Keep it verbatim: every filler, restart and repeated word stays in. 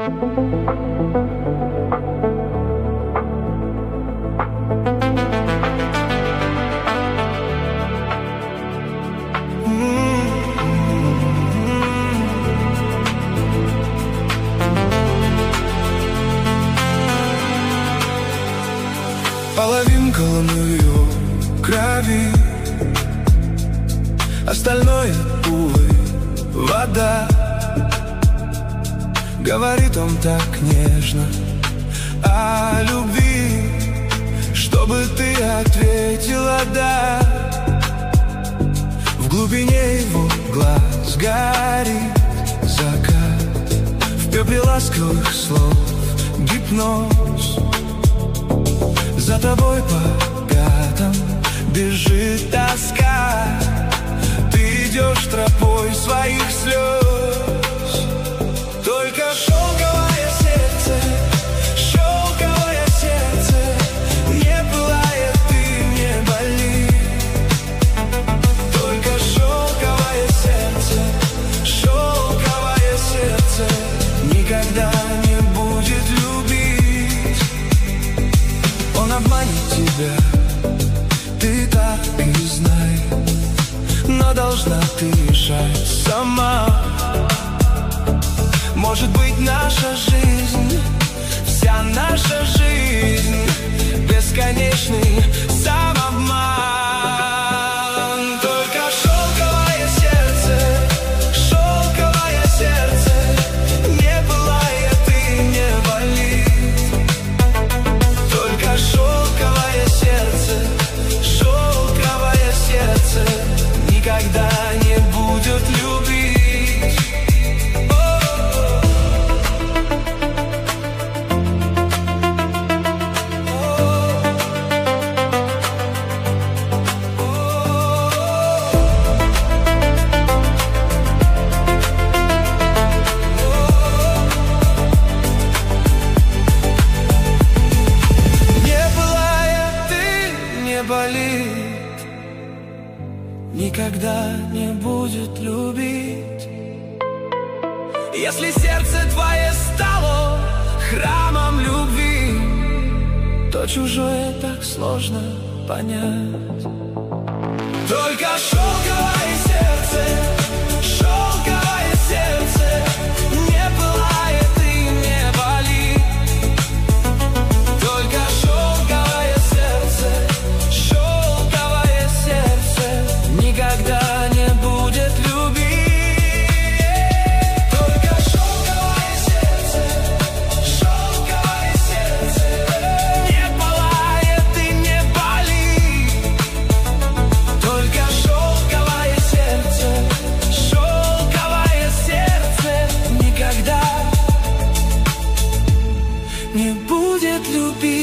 Половинка луны в крови, остальное, увы, вода. Говорит он так нежно о любви, чтобы ты ответила «да». В глубине его глаз горит закат, в пепле ласковых слов гипноз. За тобой по пятам бежит тоска, ты идешь тропой своих слез. Только шелковое сердце, шелковое сердце, не пылает и не болит. Только шелковое сердце, шелковое сердце никогда не будет любить. Он обманет тебя, ты так и знай, но должна ты решать сама. Может быть, наша жизнь, вся наша жизнь, бесконечный самообман. Только шелковое сердце, шелковое сердце, не пылает и не болит. Только шелковое сердце, шелковое сердце никогда не будет любить. Никогда не будет любить. Если сердце твое стало храмом любви, то чужое так сложно понять. Только шелковое сердце, шелковое сердце не пылает и не болит. Только шелковое сердце, шелковое сердце никогда не будет любить. Только шелковое сердце, шелковое сердце не пылает и не болит. Только шелковое сердце, шелковое сердце никогда не будет любить.